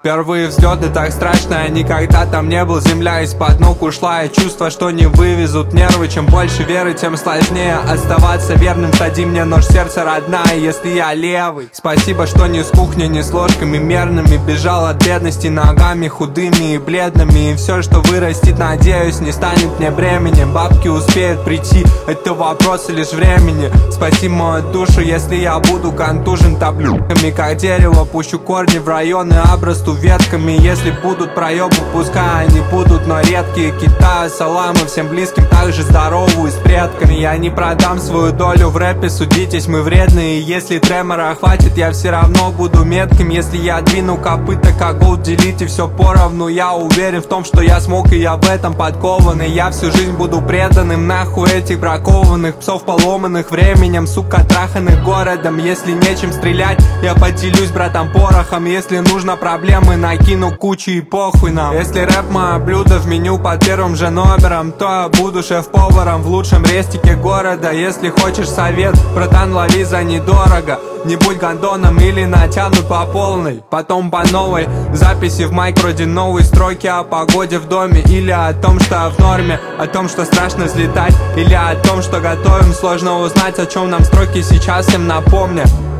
Первые взлеты так страшно, я никогда там не был. Земля из-под ног ушла, и чувство, что не вывезут нервы. Чем больше веры, тем сложнее оставаться верным. Сади мне нож в сердце, родная, если я левый. Спасибо, что не с кухни, не с ложками мерными. Бежал от бедности ногами худыми и бледными. И все, что вырастет, надеюсь, не станет мне бременем. Бабки успеют прийти, это вопросы лишь времени. Спаси мою душу, если я буду контужен таблетками. Как дерево пущу корни в районы, обрасту ветками. Если будут проебы, пускай они будут, но редкие. Китаю саламы всем близким, также здороваюсь с предками. Я не продам свою долю в рэпе, судитесь, мы вредные. Если тремора хватит, я все равно буду метким. Если я двину копыта, как голд, делите все поровну. Я уверен в том, что я смог, и я в этом подкованный. Я всю жизнь буду преданным, нахуй этих бракованных псов, поломанных временем, сука, траханных городом. Если нечем стрелять, я поделюсь, братом, порохом. Если нужно проблемы, накину кучу и похуй нам. Если рэп мое блюдо в меню под первым же номером, то я буду шеф-поваром в лучшем рестике города. Если хочешь совет, братан, лови за недорого. Не будь гондоном или натянут по полной, потом по новой. Записи в майк вроде новой стройки о погоде в доме. Или о том, что в норме, о том, что страшно взлетать. Или о том, что готовим, сложно узнать, о чем нам строки сейчас им напомнят.